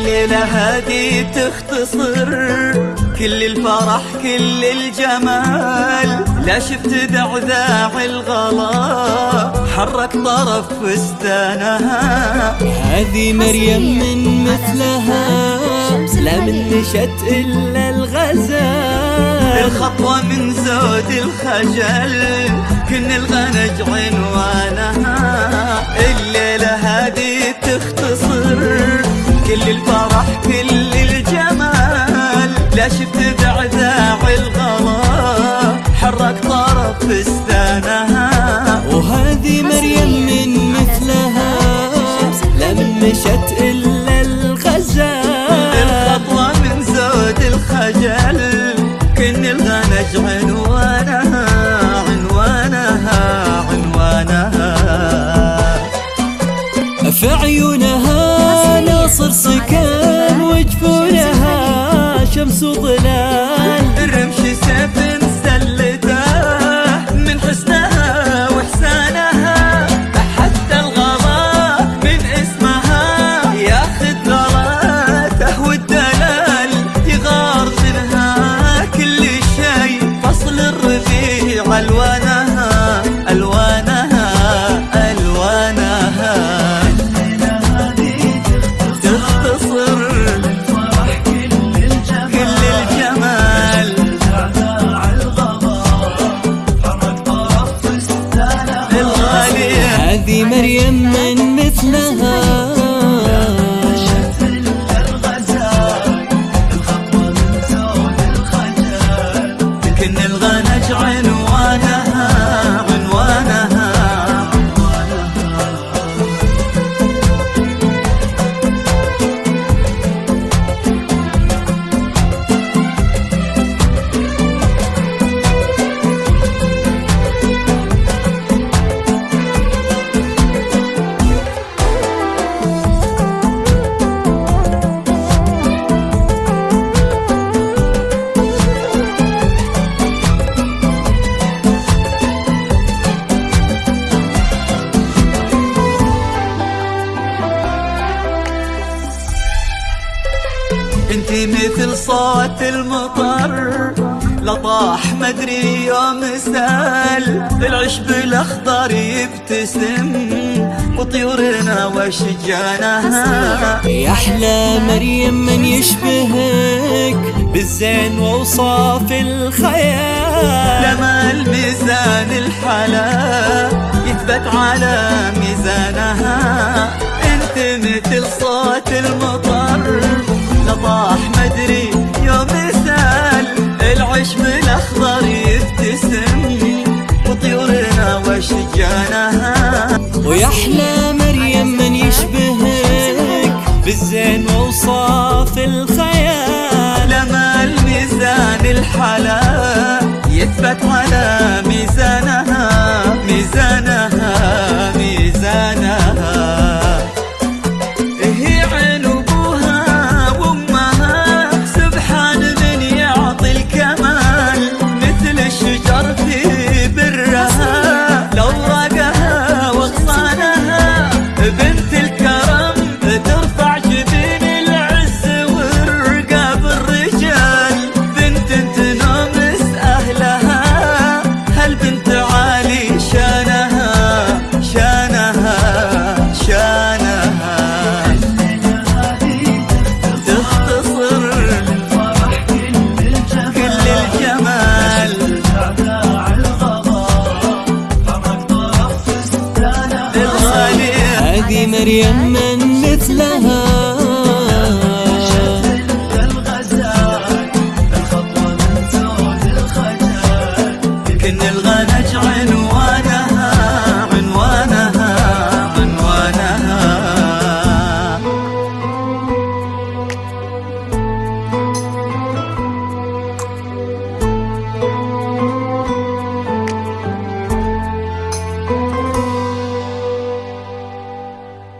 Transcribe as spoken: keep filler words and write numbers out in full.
الليلة هذه تختصر كل الفرح كل الجمال، لا شفت ذعذاع الغلا حرك طرف فستانها. هذه مريم من مثلها لا من نشت إلا الغزال، الخطوة من زود الخجل كن الغنج عنوانها. الليلة هذه تختصر كل الفرح كل الجمال، لا شفت ذعذاع الغلا حرك طرف فستانها. وهذه مريم من مثلها لا من مشت إلا الغزال، الخطوة من زود الخجل كن الغنج عنوانها عنوانها عنوانها. في عيونها ناصر سكان وجفونها شمس وظلال، الرمش سيف مسلته من حسنها وحسانها، حتى الغلا من اسمها ياخذ غلاته والدلال يغار منها كل شيء. فصل الربيع الوانها الوانها الوانها، تختصر كل الجمال الغالية. هذه مريم من مثلها كن الغنج عنوانها عنوانها. انتي مثل صوت المطر لطاح مدري يوم سال، العشب الاخضر يبتسم وطيورنا وشجانها. يا احلى مريم من يشبهك بالزين واوصاف الخيال، لما الميزان الحلا يثبت على ميزانها. انت مثل صوت المطر لطاح مدري يوم سال، العشب الاخضر يبتسم وطيورنا وشجانها. ويا احلى مريم من يشبهك بالزين واوصاف الخيال، لما الميزان الحلا يثبت على ميزانها ميزانها ميزانها. هي عين ابوها وامها سبحان من يعطي الكمال، مثل الشجر في برها لوراقها واغصانها. بنت الكرم ترفع جبين العز ورقاب الرجال، بنت تنومس اهلها هالبنت عالي شانها شانها شانها. تختصر كل الجمال هذه مريم